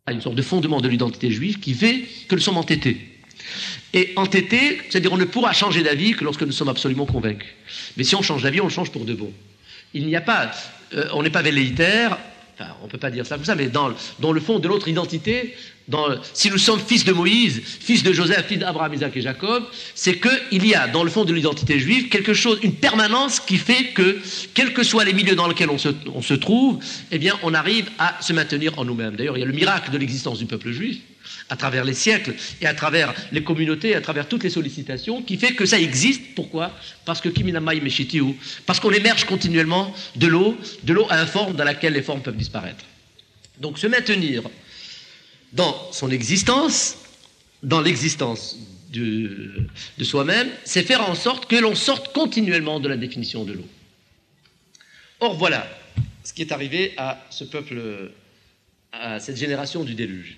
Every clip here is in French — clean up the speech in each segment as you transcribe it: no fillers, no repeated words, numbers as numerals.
une sorte de fondement de l'identité juive qui fait que nous sommes entêtés. Et entêtés, c'est-à-dire on ne pourra changer d'avis que lorsque nous sommes absolument convaincus. Mais si on change d'avis, on le change pour de bon. Il n'y a pas, on n'est pas velléitaire, enfin on ne peut pas dire ça comme ça, mais dans le fond de notre identité, si nous sommes fils de Moïse, fils de Joseph, fils d'Abraham, Isaac et Jacob, c'est qu'il y a dans le fond de l'identité juive quelque chose, une permanence qui fait que, quels que soient les milieux dans lesquels on se trouve, eh bien on arrive à se maintenir en nous-mêmes. D'ailleurs, il y a le miracle de l'existence du peuple juif, à travers les siècles et à travers les communautés, à travers toutes les sollicitations, qui fait que ça existe. Pourquoi ? Parce que Kiminamai Meshitiu, parce qu'on émerge continuellement de l'eau à une forme dans laquelle les formes peuvent disparaître. Donc se maintenir dans son existence, dans l'existence de soi-même, c'est faire en sorte que l'on sorte continuellement de la définition de l'eau. Or voilà ce qui est arrivé à ce peuple, à cette génération du déluge.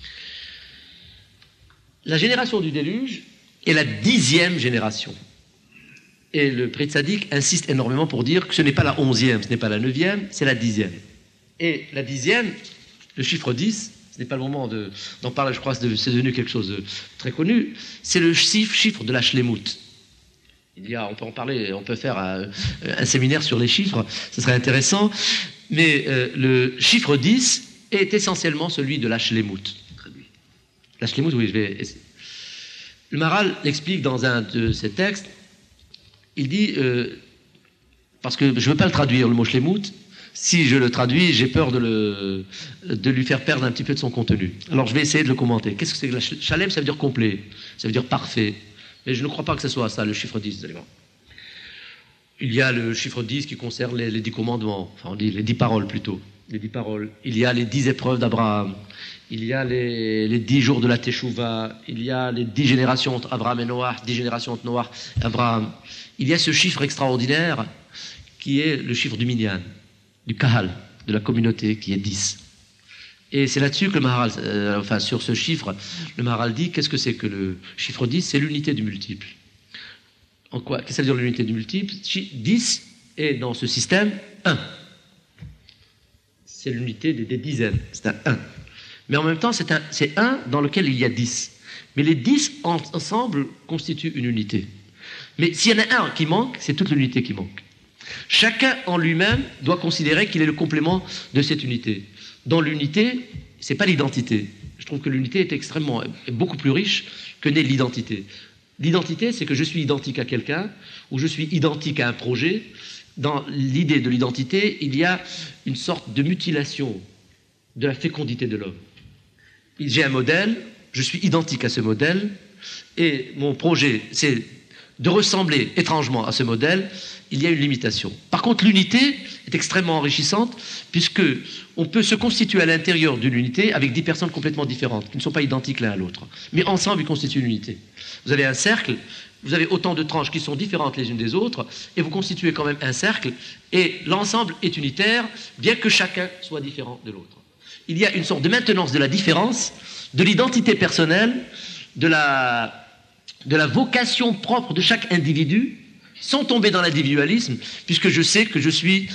La génération du déluge est la 10e génération. Et le Pri Tzadik insiste énormément pour dire que ce n'est pas la 11e, ce n'est pas la 9e, c'est la 10e. Et la 10e, le chiffre 10, ce n'est pas le moment d'en parler, je crois que c'est devenu quelque chose de très connu, c'est le chiffre de la Shlemut. On peut en parler, on peut faire un séminaire sur les chiffres, ce serait intéressant, mais le chiffre 10 est essentiellement celui de la Shlemut. La Shlemut, oui, je vais essayer. Le Maharal l'explique dans un de ses textes, il dit, parce que je ne veux pas le traduire, le mot Shlemut, si je le traduis, j'ai peur de lui faire perdre un petit peu de son contenu. Alors je vais essayer de le commenter. Qu'est-ce que c'est que la Shalem ? Ça veut dire complet, ça veut dire parfait. Mais je ne crois pas que ce soit ça, le chiffre 10, vous allez voir. Il y a le chiffre 10 qui concerne les 10 commandements, enfin on dit les 10 paroles plutôt, les 10 paroles. Il y a les 10 épreuves d'Abraham, il y a les 10 jours de la Teshuvah, il y a les 10 générations entre Abraham et Noach, 10 générations entre Noach et Abraham. Il y a ce chiffre extraordinaire qui est le chiffre du minyan, du kahal, de la communauté, qui est 10. Et c'est là-dessus que le Maharal, sur ce chiffre, le Maharal dit, qu'est-ce que c'est que le chiffre 10 ? C'est l'unité du multiple. En quoi ? Qu'est-ce que ça veut dire l'unité du multiple ? 10 est dans ce système 1. C'est l'unité des dizaines, c'est un 1. Mais en même temps, c'est un dans lequel il y a 10. Mais les 10 ensemble constituent une unité. Mais s'il y en a un qui manque, c'est toute l'unité qui manque. Chacun en lui-même doit considérer qu'il est le complément de cette unité. Dans l'unité, ce n'est pas l'identité. Je trouve que l'unité est beaucoup plus riche que n'est l'identité. L'identité, c'est que je suis identique à quelqu'un, ou je suis identique à un projet. Dans l'idée de l'identité, il y a une sorte de mutilation de la fécondité de l'homme. J'ai un modèle, je suis identique à ce modèle, et mon projet, c'est de ressembler étrangement à ce modèle. Il y a une limitation. Par contre, l'unité est extrêmement enrichissante, puisque on peut se constituer à l'intérieur d'une unité avec 10 personnes complètement différentes, qui ne sont pas identiques l'un à l'autre. Mais ensemble, ils constituent une unité. Vous avez un cercle, vous avez autant de tranches qui sont différentes les unes des autres, et vous constituez quand même un cercle, et l'ensemble est unitaire, bien que chacun soit différent de l'autre. Il y a une sorte de maintenance de la différence, de l'identité personnelle, de la vocation propre de chaque individu, sans tomber dans l'individualisme, puisque je sais que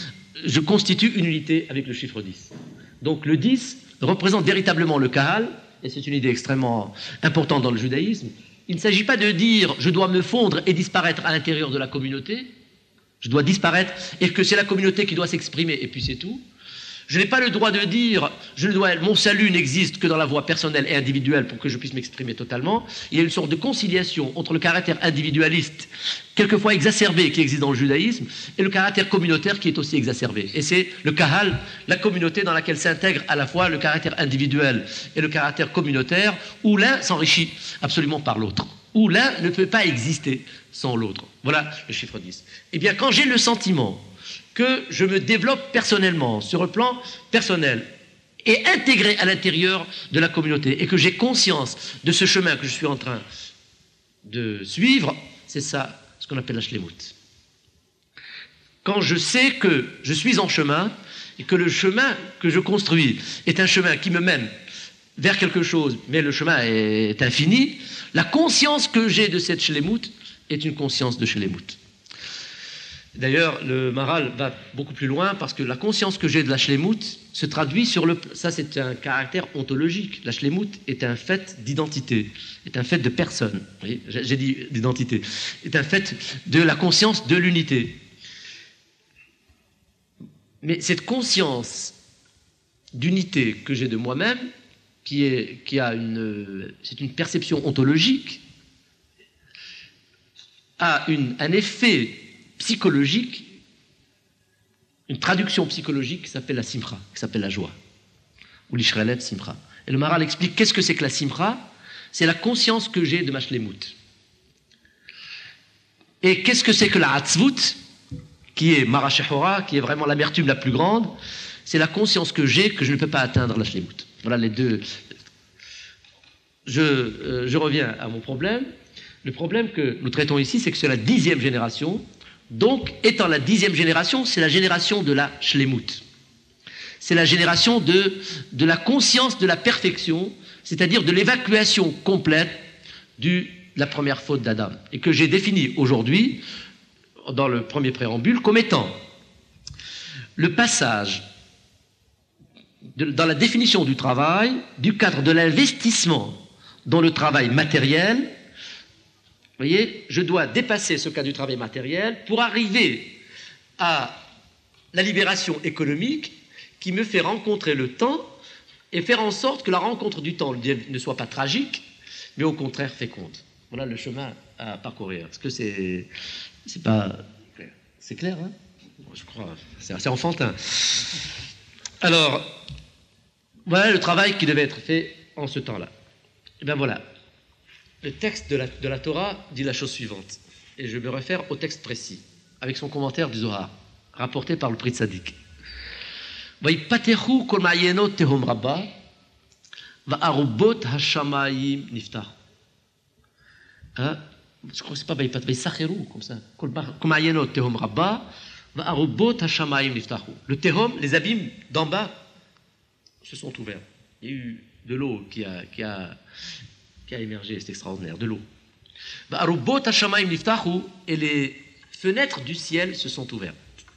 je constitue une unité avec le chiffre 10. Donc le 10 représente véritablement le kahal, et c'est une idée extrêmement importante dans le judaïsme. Il ne s'agit pas de dire je dois me fondre et disparaître à l'intérieur de la communauté, je dois disparaître et que c'est la communauté qui doit s'exprimer et puis c'est tout. Je n'ai pas le droit de dire mon salut n'existe que dans la voie personnelle et individuelle pour que je puisse m'exprimer totalement. Il y a une sorte de conciliation entre le caractère individualiste, quelquefois exacerbé, qui existe dans le judaïsme, et le caractère communautaire qui est aussi exacerbé. Et c'est le kahal, la communauté dans laquelle s'intègre à la fois le caractère individuel et le caractère communautaire, où l'un s'enrichit absolument par l'autre, où l'un ne peut pas exister sans l'autre. Voilà le chiffre 10. Eh bien, quand j'ai le sentiment que je me développe personnellement, sur le plan personnel, et intégré à l'intérieur de la communauté, et que j'ai conscience de ce chemin que je suis en train de suivre, c'est ça ce qu'on appelle la shlemut. Quand je sais que je suis en chemin, et que le chemin que je construis est un chemin qui me mène vers quelque chose, mais le chemin est infini, la conscience que j'ai de cette shlemut est une conscience de shlemut. D'ailleurs, le Maharal va beaucoup plus loin parce que la conscience que j'ai de la shlemout se traduit sur le... Ça, c'est un caractère ontologique. La shlemout est un fait d'identité, est un fait de personne. Oui, j'ai dit d'identité. Est un fait de la conscience de l'unité. Mais cette conscience d'unité que j'ai de moi-même, c'est une perception ontologique, a un effet psychologique, une traduction psychologique qui s'appelle la simcha, qui s'appelle la joie, ou l'ishrelet simcha. Et le Maharal explique qu'est-ce que c'est que la simcha. C'est la conscience que j'ai de ma shlemout. Et qu'est-ce que c'est que la hatzvut, qui est Mara Shehora, qui est vraiment l'amertume la plus grande. C'est la conscience que j'ai que je ne peux pas atteindre la shlemout. Voilà les deux. Je reviens à mon problème. Le problème que nous traitons ici, c'est que c'est la 10e génération. Donc, étant la 10e génération, c'est la génération de la shlemout. C'est la génération de la conscience de la perfection, c'est-à-dire de l'évacuation complète de la première faute d'Adam. Et que j'ai définie aujourd'hui, dans le premier préambule, comme étant le passage dans la définition du travail, du cadre de l'investissement dans le travail matériel. Vous voyez, je dois dépasser ce cadre du travail matériel pour arriver à la libération économique qui me fait rencontrer le temps et faire en sorte que la rencontre du temps ne soit pas tragique, mais au contraire féconde. Voilà le chemin à parcourir. Est-ce que c'est pas clair? C'est clair, hein? Je crois. C'est assez enfantin. Alors, voilà le travail qui devait être fait en ce temps-là. Et bien voilà. Le texte de la Torah dit la chose suivante. Et je me réfère au texte précis, avec son commentaire du Zohar, rapporté par le Pri Tzadik. Vayipatechu kol ma'ayenot tehom rabba, va'arubot hashamayim niftahu. Je crois que c'est pas Vayisacheru, comme ça. Kol ma'ayenot tehom rabba, va'arubot hashamayim niftahu. Le tehom, les abîmes d'en bas, se sont ouverts. Il y a eu de l'eau qui a émergé, c'est extraordinaire, de l'eau. Va'arubot hashamayim niftahu, et les fenêtres du ciel se sont ouvertes.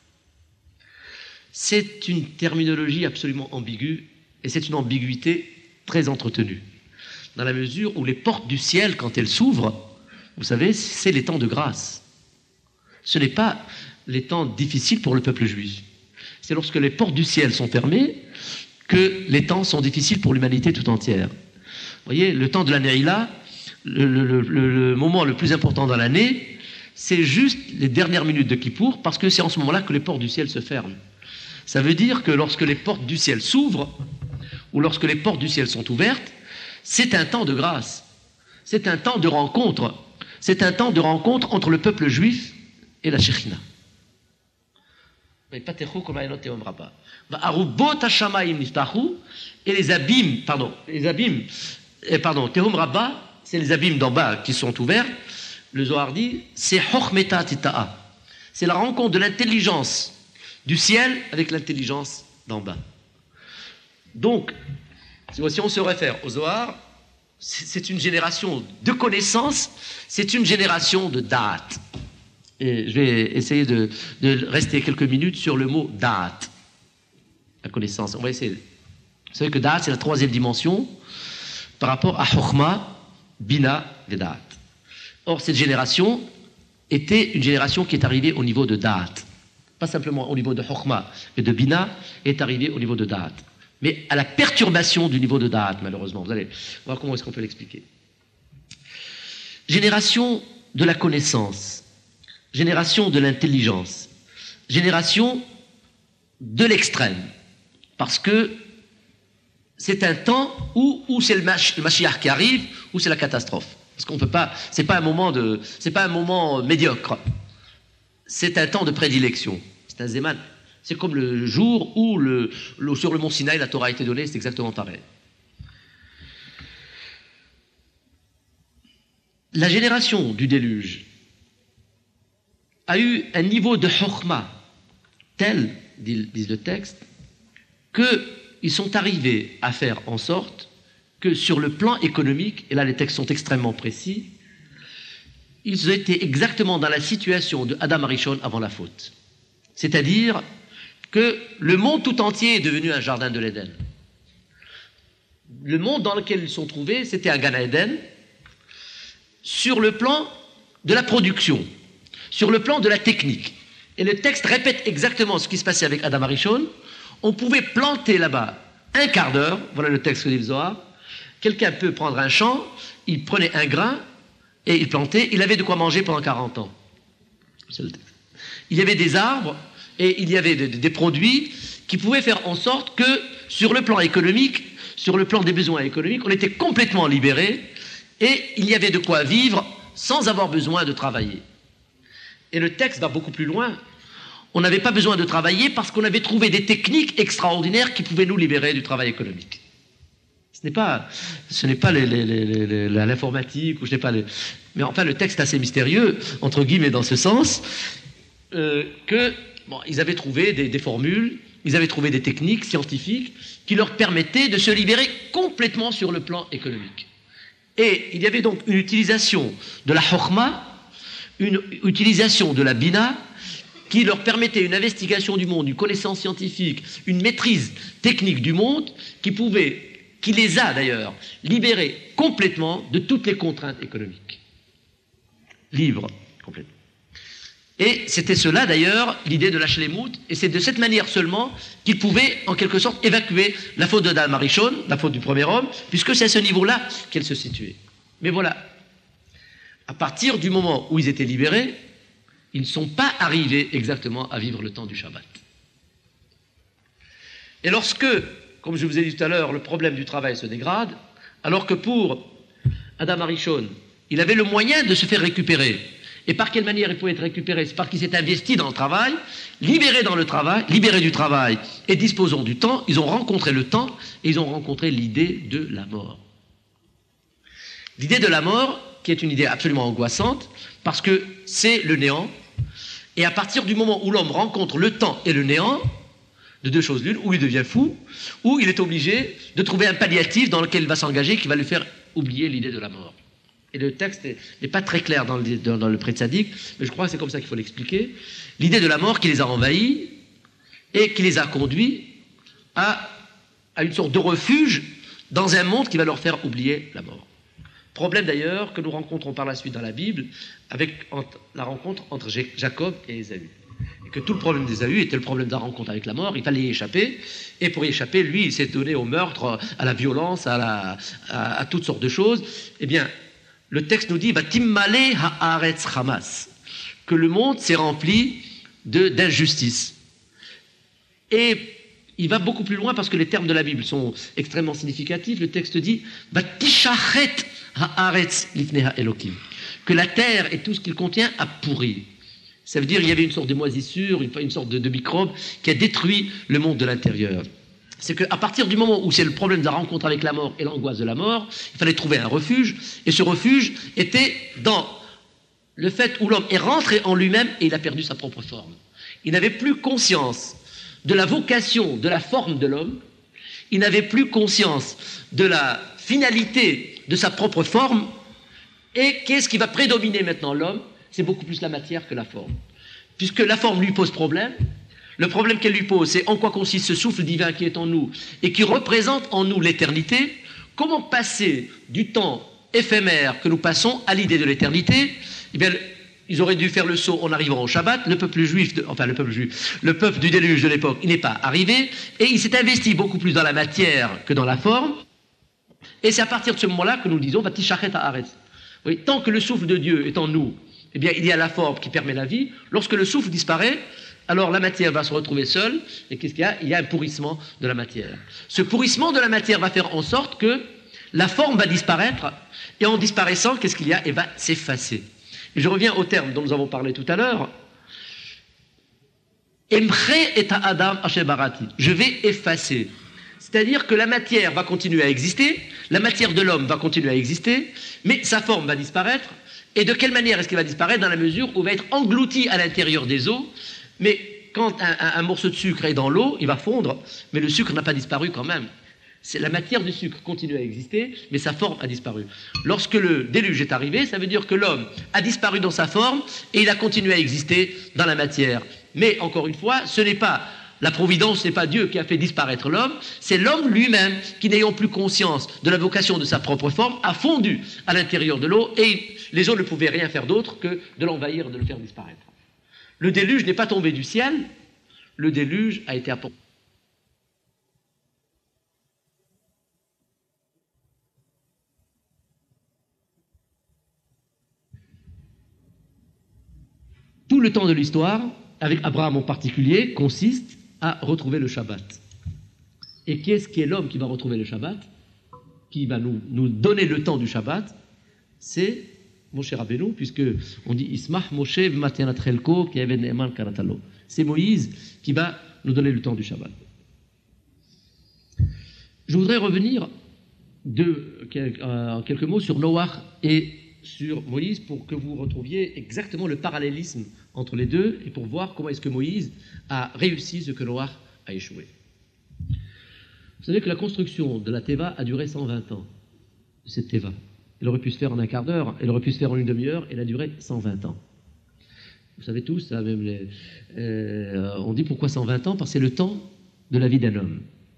C'est une terminologie absolument ambiguë, et c'est une ambiguïté très entretenue. Dans la mesure où les portes du ciel, quand elles s'ouvrent, vous savez, c'est les temps de grâce. Ce n'est pas les temps difficiles pour le peuple juif. C'est lorsque les portes du ciel sont fermées que les temps sont difficiles pour l'humanité tout entière. Vous voyez, le temps de la Neila, le moment le plus important dans l'année, c'est juste les dernières minutes de Kippour, parce que c'est en ce moment-là que les portes du ciel se ferment. Ça veut dire que lorsque les portes du ciel s'ouvrent, ou lorsque les portes du ciel sont ouvertes, c'est un temps de grâce. C'est un temps de rencontre. C'est un temps de rencontre entre le peuple juif et la Shekhinah. Et les abîmes, Tehom Rabba, c'est les abîmes d'en bas qui sont ouverts. Le Zohar dit, c'est Chochmeta Tita'a. C'est la rencontre de l'intelligence du ciel avec l'intelligence d'en bas. Donc, si on se réfère au Zohar, c'est une génération de connaissances, c'est une génération de da'at. Et je vais essayer de rester quelques minutes sur le mot da'at, la connaissance. On va essayer. Vous savez que da'at, c'est la 3e dimension par rapport à Chokhmah, Bina et da'at. Or, cette génération était une génération qui est arrivée au niveau de da'at. Pas simplement au niveau de Chokhmah, mais de Bina, est arrivée au niveau de da'at. Mais à la perturbation du niveau de da'at, malheureusement. Vous allez voir comment est-ce qu'on peut l'expliquer. Génération de la connaissance, génération de l'intelligence, génération de l'extrême. Parce que c'est un temps où c'est le Mashiach qui arrive, où c'est la catastrophe. Parce qu'on peut pas, c'est pas un moment médiocre. C'est un temps de prédilection. C'est un Zéman. C'est comme le jour où sur le mont Sinaï, la Torah a été donnée, c'est exactement pareil. La génération du déluge a eu un niveau de chokhmah tel, disent le texte, qu'ils sont arrivés à faire en sorte que sur le plan économique, et là les textes sont extrêmement précis, ils étaient exactement dans la situation de Adam Arishon avant la faute. C'est-à-dire que le monde tout entier est devenu un jardin de l'Éden. Le monde dans lequel ils sont trouvés, c'était un Gan Eden, sur le plan de la production, sur le plan de la technique. Et le texte répète exactement ce qui se passait avec Adam Arishon. On pouvait planter là-bas un quart d'heure, voilà le texte que dit le Zohar. Quelqu'un peut prendre un champ, il prenait un grain et il plantait, il avait de quoi manger pendant 40 ans. C'est le texte. Il y avait des arbres et il y avait des produits qui pouvaient faire en sorte que, sur le plan économique, sur le plan des besoins économiques, on était complètement libéré et il y avait de quoi vivre sans avoir besoin de travailler. Et le texte va beaucoup plus loin. On n'avait pas besoin de travailler parce qu'on avait trouvé des techniques extraordinaires qui pouvaient nous libérer du travail économique. Ce n'est pas l'informatique, ou je sais pas mais enfin le texte est assez mystérieux, entre guillemets dans ce sens, ils avaient trouvé des formules, ils avaient trouvé des techniques scientifiques qui leur permettaient de se libérer complètement sur le plan économique. Et il y avait donc une utilisation de la Chokhma, une utilisation de la Bina, qui leur permettait une investigation du monde, une connaissance scientifique, une maîtrise technique du monde, qui les a d'ailleurs libérés complètement de toutes les contraintes économiques. Libres, complètement. Et c'était cela d'ailleurs, l'idée de la Shlemout, et c'est de cette manière seulement qu'ils pouvaient en quelque sorte évacuer la faute de Adam Arishon, la faute du premier homme, puisque c'est à ce niveau-là qu'elle se situait. Mais voilà, à partir du moment où ils étaient libérés, ils ne sont pas arrivés exactement à vivre le temps du Shabbat. Et lorsque, comme je vous ai dit tout à l'heure, le problème du travail se dégrade, alors que pour Adam Arishon, il avait le moyen de se faire récupérer. Et par quelle manière il pouvait être récupéré? C'est parce qu'il s'est investi dans le travail, libéré du travail et disposant du temps, ils ont rencontré le temps et ils ont rencontré l'idée de la mort. L'idée de la mort, qui est une idée absolument angoissante, parce que c'est le néant, et à partir du moment où l'homme rencontre le temps et le néant, de deux choses l'une, ou il devient fou, ou il est obligé de trouver un palliatif dans lequel il va s'engager qui va lui faire oublier l'idée de la mort. Et le texte n'est pas très clair dans le Pré-Tzaddik, mais je crois que c'est comme ça qu'il faut l'expliquer. L'idée de la mort qui les a envahis et qui les a conduits à une sorte de refuge dans un monde qui va leur faire oublier la mort. Problème d'ailleurs que nous rencontrons par la suite dans la Bible avec la rencontre entre Jacob et Ésaü. Et que tout le problème d'Ésaü était le problème de la rencontre avec la mort, il fallait y échapper, et pour y échapper, lui, il s'est donné au meurtre, à la violence, à toutes sortes de choses. Eh bien, le texte nous dit « Timmale haaretz chamas » que le monde s'est rempli d'injustice. Et il va beaucoup plus loin parce que les termes de la Bible sont extrêmement significatifs. Le texte dit « Tishachet haaretz lifneha Elokim » que la terre et tout ce qu'il contient a pourri. Ça veut dire qu'il y avait une sorte de moisissure, une sorte de microbe qui a détruit le monde de l'intérieur. C'est qu'à partir du moment où c'est le problème de la rencontre avec la mort et l'angoisse de la mort, il fallait trouver un refuge, et ce refuge était dans le fait où l'homme est rentré en lui-même et il a perdu sa propre forme. Il n'avait plus conscience de la vocation, de la forme de l'homme, il n'avait plus conscience de la finalité de sa propre forme, et qu'est-ce qui va prédominer maintenant l'homme? C'est beaucoup plus la matière que la forme. Puisque la forme lui pose problème, le problème qu'elle lui pose, c'est en quoi consiste ce souffle divin qui est en nous et qui représente en nous l'éternité. Comment passer du temps éphémère que nous passons à l'idée de l'éternité? Eh bien, ils auraient dû faire le saut en arrivant au Shabbat. Le peuple du déluge de l'époque, il n'est pas arrivé et il s'est investi beaucoup plus dans la matière que dans la forme. Et c'est à partir de ce moment-là que nous disons Vatishachet haaretz. Oui, tant que le souffle de Dieu est en nous, eh bien, il y a la forme qui permet la vie. Lorsque le souffle disparaît, alors la matière va se retrouver seule, et qu'est-ce qu'il y a? Il y a un pourrissement de la matière. Ce pourrissement de la matière va faire en sorte que la forme va disparaître, et en disparaissant, qu'est-ce qu'il y a? Elle va s'effacer. Et je reviens au terme dont nous avons parlé tout à l'heure. Emche et Adam Asher barati. Je vais effacer. C'est-à-dire que la matière va continuer à exister, la matière de l'homme va continuer à exister, mais sa forme va disparaître. Et de quelle manière est-ce qu'elle va disparaître? Dans la mesure où il va être englouti à l'intérieur des eaux. Mais quand un morceau de sucre est dans l'eau, il va fondre, mais le sucre n'a pas disparu quand même. La matière du sucre continue à exister, mais sa forme a disparu. Lorsque le déluge est arrivé, ça veut dire que l'homme a disparu dans sa forme et il a continué à exister dans la matière. Mais encore une fois, ce n'est pas la providence, ce n'est pas Dieu qui a fait disparaître l'homme, c'est l'homme lui-même qui, n'ayant plus conscience de la vocation de sa propre forme, a fondu à l'intérieur de l'eau et les eaux ne pouvaient rien faire d'autre que de l'envahir, de le faire disparaître. Le déluge n'est pas tombé du ciel, le déluge a été apporté. Tout le temps de l'histoire, avec Abraham en particulier, consiste à retrouver le Shabbat. Et qui est l'homme qui va retrouver le Shabbat, qui va nous donner le temps du Shabbat? C'est Moshe Rabbeinu, puisque on dit Ismach Moshe v'matianat chelko ki eved ne'eman karatalo. C'est Moïse qui va nous donner le temps du Shabbat. Je voudrais revenir en quelques mots sur Noach et sur Moïse pour que vous retrouviez exactement le parallélisme entre les deux et pour voir comment est-ce que Moïse a réussi ce que Noach a échoué. Vous savez que la construction de la Teva a duré 120 ans, cette Teva. Elle aurait pu se faire en un quart d'heure, elle aurait pu se faire en une demi-heure, elle a duré 120 ans. Vous savez tous, ça, même on dit pourquoi 120 ans? Parce que c'est le temps de la vie d'un homme.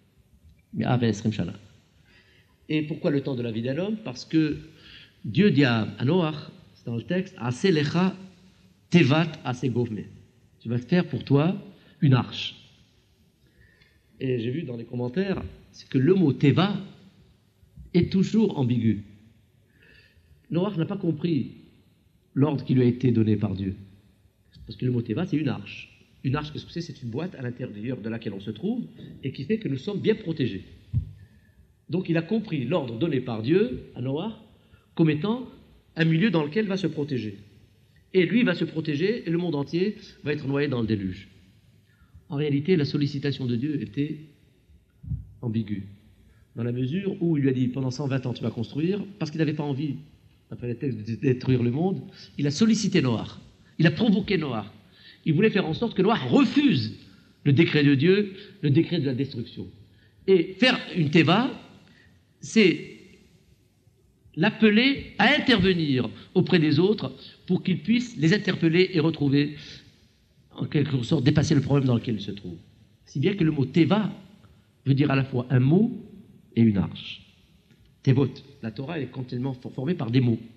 Et pourquoi le temps de la vie d'un homme? Parce que Dieu dit à Noach, c'est dans le texte, Ase lecha tevat ase govme. Tu vas te faire pour toi une arche. Et j'ai vu dans les commentaires, c'est que le mot teva est toujours ambigu. Noach n'a pas compris l'ordre qui lui a été donné par Dieu. Parce que le mot teva, c'est une arche. Une arche, qu'est-ce que c'est? C'est une boîte à l'intérieur de laquelle on se trouve et qui fait que nous sommes bien protégés. Donc il a compris l'ordre donné par Dieu à Noach comme étant un milieu dans lequel il va se protéger. Et lui va se protéger et le monde entier va être noyé dans le déluge. En réalité, la sollicitation de Dieu était ambiguë, dans la mesure où il lui a dit pendant 120 ans tu vas construire, parce qu'il n'avait pas envie, après les textes, de détruire le monde, il a sollicité Noach, il a provoqué Noach. Il voulait faire en sorte que Noach refuse le décret de Dieu, le décret de la destruction. Et faire une teva, c'est l'appeler à intervenir auprès des autres pour qu'ils puissent les interpeller et retrouver, en quelque sorte, dépasser le problème dans lequel ils se trouvent. Si bien que le mot teva veut dire à la fois un mot et une arche. Tevot, la Torah, elle est continuellement formée par des mots.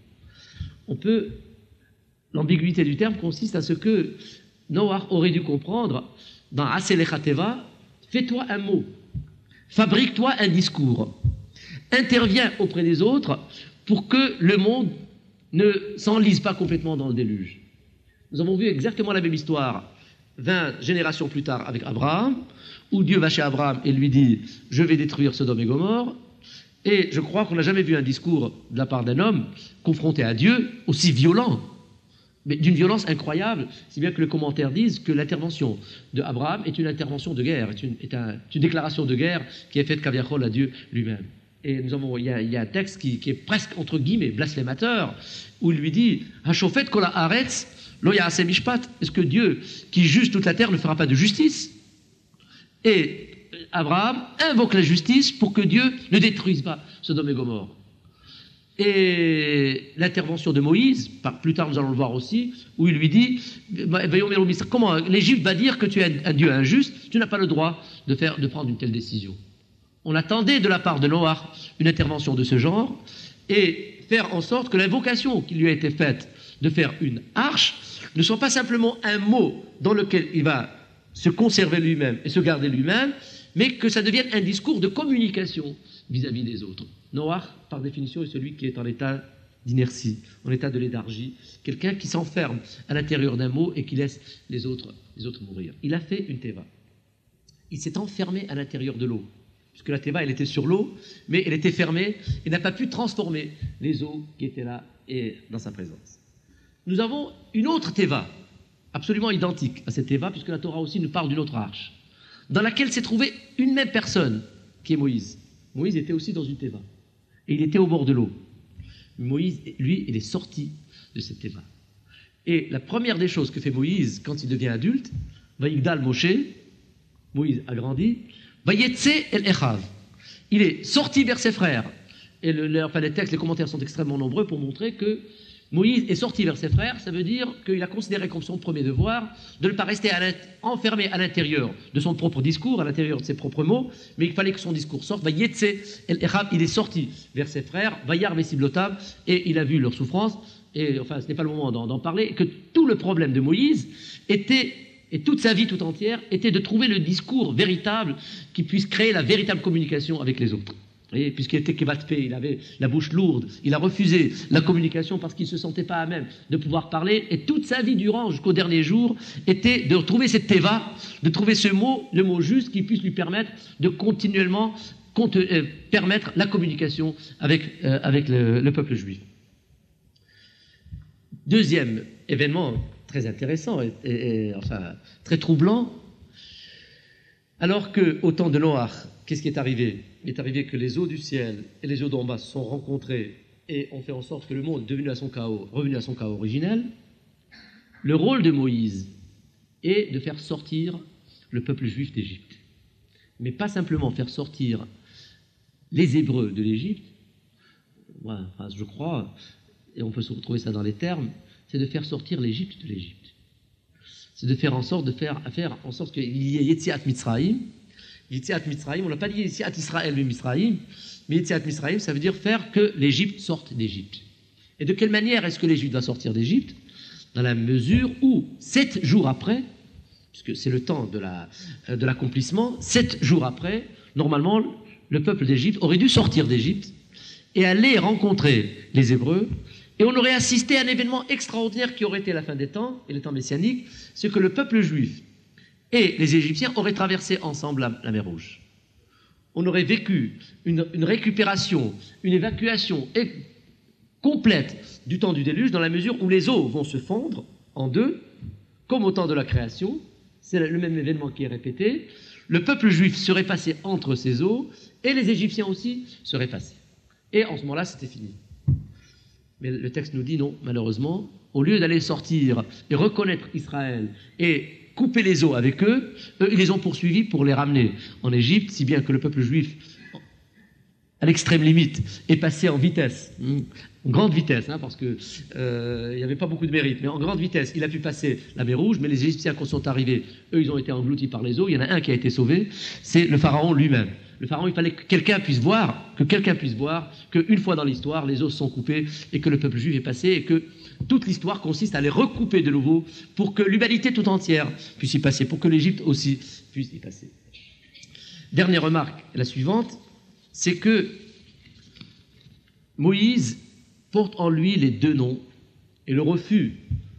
L'ambiguïté du terme consiste à ce que Noach aurait dû comprendre dans Aselecha Teva, fais-toi un mot, fabrique-toi un discours, interviens auprès des autres pour que le monde ne s'enlise pas complètement dans le déluge. Nous avons vu exactement la même histoire 20 générations plus tard avec Abraham, où Dieu va chez Abraham et lui dit « Je vais détruire Sodome et Gomorrhe ». Et je crois qu'on n'a jamais vu un discours de la part d'un homme confronté à Dieu aussi violent, mais d'une violence incroyable, si bien que les commentaires disent que l'intervention d'Abraham est une intervention de guerre, est une déclaration de guerre qui est faite Kaviachol à Dieu lui-même. Et il y a un texte qui est presque, entre guillemets, blasphémateur, où il lui dit « Hashofet kol haaretz lo ya'aseh mishpat » Est-ce que Dieu, qui juge toute la terre, ne fera pas de justice? Et Abraham invoque la justice pour que Dieu ne détruise pas Sodome et Gomorrhe. Et l'intervention de Moïse, plus tard nous allons le voir aussi, où il lui dit « Comment l'Égypte va dire que tu es un Dieu injuste? Tu n'as pas le droit de prendre une telle décision. » On attendait de la part de Noach une intervention de ce genre et faire en sorte que l'invocation qui lui a été faite de faire une arche ne soit pas simplement un mot dans lequel il va se conserver lui-même et se garder lui-même, mais que ça devienne un discours de communication vis-à-vis des autres. Noach, par définition, est celui qui est en état d'inertie, en état de léthargie, quelqu'un qui s'enferme à l'intérieur d'un mot et qui laisse les autres mourir. Il a fait une teva. Il s'est enfermé à l'intérieur de l'eau, puisque la teva, elle était sur l'eau, mais elle était fermée et n'a pas pu transformer les eaux qui étaient là et dans sa présence. Nous avons une autre teva, absolument identique à cette teva, puisque la Torah aussi nous parle d'une autre arche, dans laquelle s'est trouvée une même personne, qui est Moïse. Moïse était aussi dans une teva, et il était au bord de l'eau. Moïse, lui, il est sorti de cette teva. Et la première des choses que fait Moïse quand il devient adulte, Vayigdal Moshe, Moïse a grandi, Vayetse el Echav. il est sorti vers ses frères. Et les textes, les commentaires sont extrêmement nombreux pour montrer que Moïse est sorti vers ses frères. Ça veut dire qu'il a considéré comme son premier devoir de ne pas rester enfermé à l'intérieur de son propre discours, à l'intérieur de ses propres mots, mais il fallait que son discours sorte. Il est sorti vers ses frères, Vayar Vesiblotav, et il a vu leur souffrance. Et enfin, ce n'est pas le moment d'en parler, que tout le problème de Moïse était, et toute sa vie tout entière, était de trouver le discours véritable qui puisse créer la véritable communication avec les autres. Et puisqu'il était Kevatpé, il avait la bouche lourde, il a refusé la communication parce qu'il ne se sentait pas à même de pouvoir parler, et toute sa vie durant, jusqu'au dernier jour, était de trouver cette teva, de trouver ce mot, le mot juste qui puisse lui permettre de continuellement permettre la communication avec le peuple juif. Deuxième événement très intéressant et enfin très troublant, alors qu'au temps de Noach, qu'est-ce qui est arrivé? Il est arrivé que les eaux du ciel et les eaux d'en bas se sont rencontrées et ont fait en sorte que le monde est revenu à son chaos originel. Le rôle de Moïse est de faire sortir le peuple juif d'Égypte. Mais pas simplement faire sortir les Hébreux de l'Égypte, je crois, et on peut se retrouver ça dans les termes, c'est de faire sortir l'Égypte de l'Égypte. C'est de faire en sorte qu'il y ait Yetziat Mitzrayim. Yetziat Mitzrayim, on n'a pas dit Yetziat Israël et Mitzrayim, mais Yetziat Mitzrayim, ça veut dire faire que l'Égypte sorte d'Égypte. Et de quelle manière est-ce que l'Égypte va sortir d'Égypte? Dans la mesure où, 7 jours après, puisque c'est le temps de l'accomplissement, 7 jours après, normalement, le peuple d'Égypte aurait dû sortir d'Égypte et aller rencontrer les Hébreux, et on aurait assisté à un événement extraordinaire qui aurait été la fin des temps, et les temps messianiques, c'est que le peuple juif et les Égyptiens auraient traversé ensemble la mer Rouge. On aurait vécu une récupération, une évacuation complète du temps du déluge, dans la mesure où les eaux vont se fondre en deux, comme au temps de la création. C'est le même événement qui est répété. Le peuple juif serait passé entre ces eaux, et les Égyptiens aussi seraient passés. Et en ce moment-là, c'était fini. Mais le texte nous dit non, malheureusement, au lieu d'aller sortir et reconnaître Israël et couper les eaux avec eux, ils les ont poursuivis pour les ramener en Égypte, si bien que le peuple juif, à l'extrême limite, est passé en vitesse, en grande vitesse, parce que il n'y avait pas beaucoup de mérite, mais en grande vitesse, il a pu passer la mer Rouge, mais les Égyptiens, quand sont arrivés, eux, ils ont été engloutis par les eaux. Il y en a un qui a été sauvé, c'est le pharaon lui-même. Le pharaon, il fallait que quelqu'un puisse voir qu'une fois dans l'histoire, les eaux se sont coupées et que le peuple juif est passé, et que toute l'histoire consiste à les recouper de nouveau pour que l'humanité tout entière puisse y passer, pour que l'Égypte aussi puisse y passer. Dernière remarque, la suivante, c'est que Moïse porte en lui les deux noms, et le refus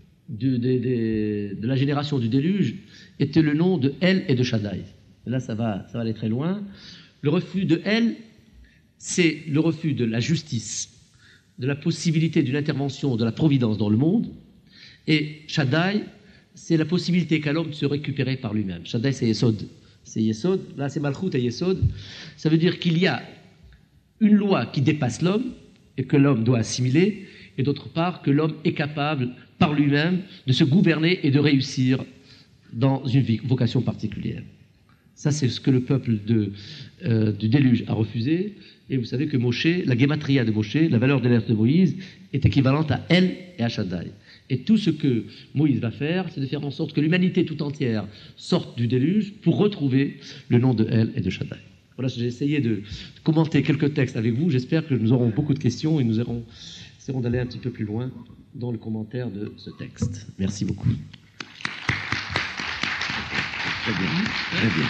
de la génération du déluge était le nom de El et de Shaddai. Là, ça va aller très loin. Le refus de El, c'est le refus de la justice, de la possibilité d'une intervention de la providence dans le monde. Et Shaddai, c'est la possibilité qu'a l'homme de se récupérer par lui-même. Shaddai, c'est Yesod. C'est Yesod. Là, c'est Malchut et Yesod. Ça veut dire qu'il y a une loi qui dépasse l'homme et que l'homme doit assimiler, et d'autre part que l'homme est capable par lui-même de se gouverner et de réussir dans une vocation particulière. Ça, c'est ce que le peuple du déluge a refusé. Et vous savez que Moshe, la gématria de Moshe, la valeur de l'être de Moïse, est équivalente à El et à Shaddai. Et tout ce que Moïse va faire, c'est de faire en sorte que l'humanité tout entière sorte du déluge pour retrouver le nom de El et de Shaddai. Voilà, j'ai essayé de commenter quelques textes avec vous. J'espère que nous aurons beaucoup de questions et nous essaierons d'aller un petit peu plus loin dans le commentaire de ce texte. Merci beaucoup. Très bien, très bien.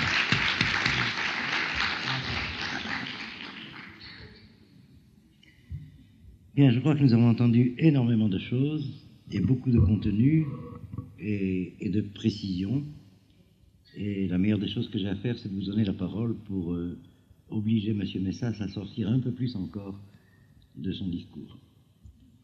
Bien, je crois que nous avons entendu énormément de choses et beaucoup de contenu et de précision. Et la meilleure des choses que j'ai à faire, c'est de vous donner la parole pour obliger M. Messas à sortir un peu plus encore de son discours. Ken ?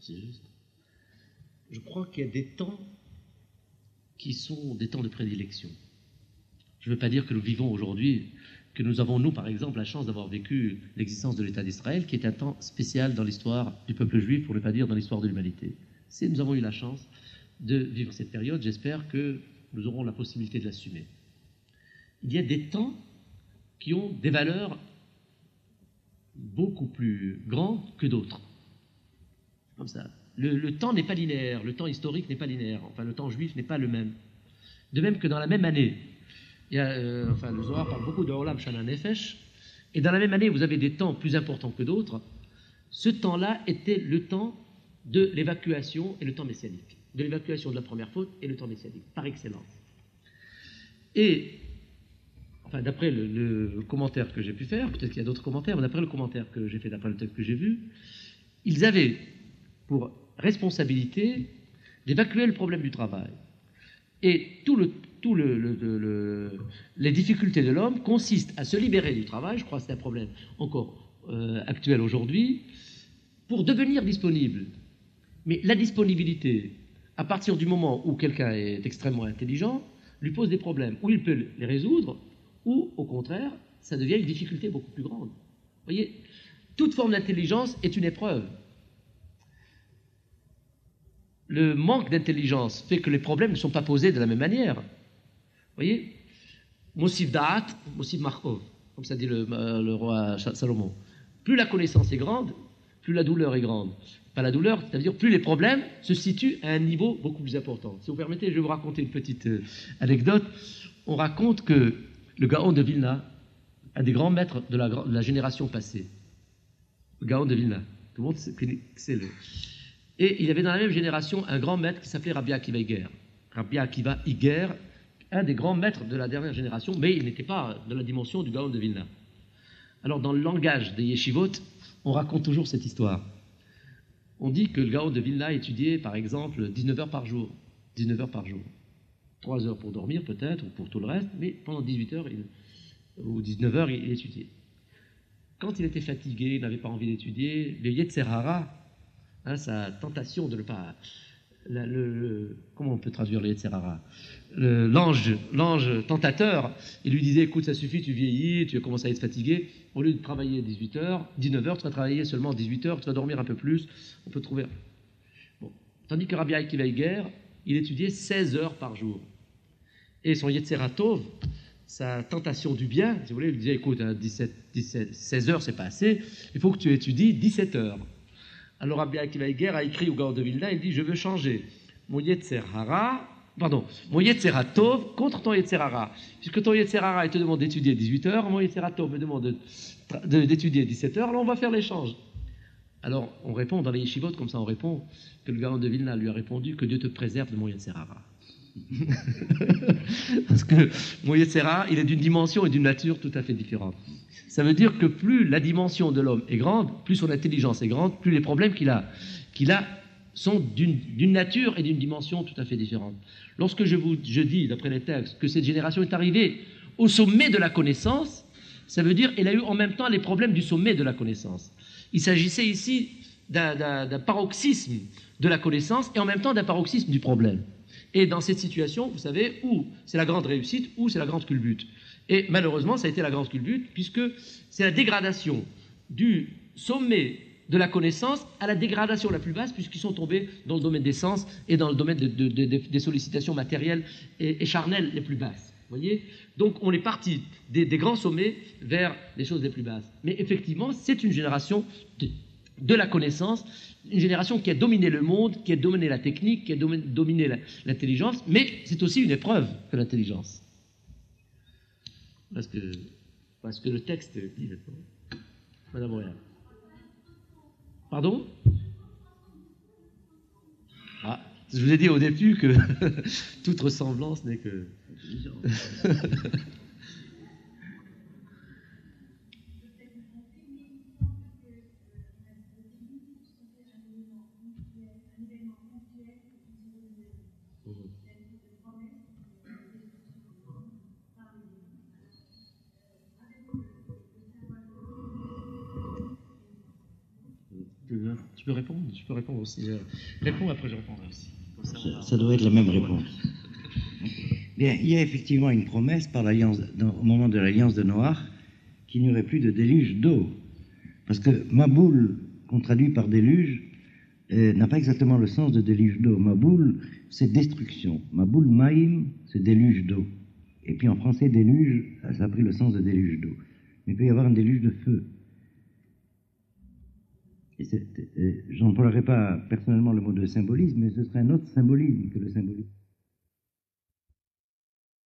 C'est juste. Je crois qu'il y a des temps qui sont des temps de prédilection. Je ne veux pas dire que nous vivons aujourd'hui, que nous avons, nous, par exemple, la chance d'avoir vécu l'existence de l'État d'Israël, qui est un temps spécial dans l'histoire du peuple juif, pour ne pas dire dans l'histoire de l'humanité. Nous avons eu la chance de vivre cette période, j'espère que nous aurons la possibilité de l'assumer. Il y a des temps qui ont des valeurs beaucoup plus grandes que d'autres. Comme ça. Le temps n'est pas linéaire, le temps historique n'est pas linéaire, enfin le temps juif n'est pas le même. De même que dans la même année, il y a, le Zohar parle beaucoup de Olam Shana Nefesh, et dans la même année vous avez des temps plus importants que d'autres. Ce temps-là était le temps de l'évacuation et le temps messianique, de l'évacuation de la première faute et le temps messianique, par excellence. Et, enfin d'après le commentaire que j'ai pu faire, peut-être qu'il y a d'autres commentaires, mais d'après le commentaire que j'ai fait, d'après le texte que j'ai vu, ils avaient pour responsabilité d'évacuer le problème du travail. Et les difficultés de l'homme consistent à se libérer du travail, je crois que c'est un problème encore actuel aujourd'hui, pour devenir disponible. Mais la disponibilité, à partir du moment où quelqu'un est extrêmement intelligent, lui pose des problèmes, où il peut les résoudre, ou au contraire, ça devient une difficulté beaucoup plus grande. Vous voyez, toute forme d'intelligence est une épreuve. Le manque d'intelligence fait que les problèmes ne sont pas posés de la même manière. Vous voyez, Mosif Da'at, Mosif Markov, comme ça dit le roi Salomon. Plus la connaissance est grande, plus la douleur est grande. Pas la douleur, c'est-à-dire plus les problèmes se situent à un niveau beaucoup plus important. Si vous permettez, je vais vous raconter une petite anecdote. On raconte que le Gaon de Vilna, un des grands maîtres de la génération passée, le Gaon de Vilna, tout le monde sait le... Et il y avait dans la même génération un grand maître qui s'appelait Rabbi Akiva Iger. Rabbi Akiva Iger, un des grands maîtres de la dernière génération, mais il n'était pas de la dimension du Gaon de Vilna. Alors, dans le langage des yeshivot, on raconte toujours cette histoire. On dit que le Gaon de Vilna étudiait, par exemple, 19 heures par jour. 19 heures par jour. 3 heures pour dormir, peut-être, ou pour tout le reste, mais pendant 18 heures, ou 19 heures, il étudiait. Quand il était fatigué, il n'avait pas envie d'étudier, le Yetzer Hara, sa tentation de ne pas... comment on peut traduire le Yetzer Hara ? L'ange tentateur, il lui disait, écoute, ça suffit, tu vieillis, tu commences à être fatigué, au lieu de travailler 18 heures, 19 heures, tu vas travailler seulement 18 heures, tu vas dormir un peu plus, on peut trouver... Bon. Tandis que Rabbi Akiva Iger, il étudiait 16 heures par jour. Et son Yetzer Tov, sa tentation du bien, si vous voulez, il lui disait, écoute, 16 heures, c'est pas assez, il faut que tu étudies 17 heures. Alors Rabbi Akiva Iger a écrit au Gaon de Vilna, il dit, je veux changer mon Yetzer Tov contre ton Yetzer Hara. Puisque ton Yetzer Hara, il te demande d'étudier 18 heures, mon Yetzer Tov me demande d'étudier 17 heures, alors on va faire l'échange. Alors on répond, dans les yeshivot, comme ça on répond, que le Gaon de Vilna lui a répondu, que Dieu te préserve de mon Yetzer Hara. Parce que mon Yetzer Hara, il est d'une dimension et d'une nature tout à fait différentes. Ça veut dire que plus la dimension de l'homme est grande, plus son intelligence est grande, plus les problèmes qu'il a sont d'une nature et d'une dimension tout à fait différente. Lorsque je dis, d'après les textes, que cette génération est arrivée au sommet de la connaissance, ça veut dire qu'elle a eu en même temps les problèmes du sommet de la connaissance. Il s'agissait ici d'un paroxysme de la connaissance et en même temps d'un paroxysme du problème. Et dans cette situation, vous savez, où c'est la grande réussite, où c'est la grande culbute. Et malheureusement, ça a été la grande culbute, puisque c'est la dégradation du sommet de la connaissance à la dégradation la plus basse, puisqu'ils sont tombés dans le domaine des sens et dans le domaine des sollicitations matérielles et charnelles les plus basses. Voyez ? Donc on est parti des grands sommets vers les choses les plus basses. Mais effectivement, c'est une génération de la connaissance, une génération qui a dominé le monde, qui a dominé la technique, qui a dominé l'intelligence, mais c'est aussi une épreuve que l'intelligence. Parce que le texte dit maintenant. Madame Royal. Pardon ? Ah, je vous ai dit au début que toute ressemblance n'est que... Je peux répondre aussi. Réponds, après je répondrai aussi. Ça doit être la même réponse. Bien, il y a effectivement une promesse par au moment de l'alliance de Noach qu'il n'y aurait plus de déluge d'eau. Parce que Maboul, qu'on traduit par déluge, n'a pas exactement le sens de déluge d'eau. Maboul, c'est destruction. Maboul Maïm, c'est déluge d'eau. Et puis en français, déluge, ça a pris le sens de déluge d'eau. Mais il peut y avoir un déluge de feu. Je n'emploierai pas personnellement le mot de symbolisme, mais ce serait un autre symbolisme que le symbolisme.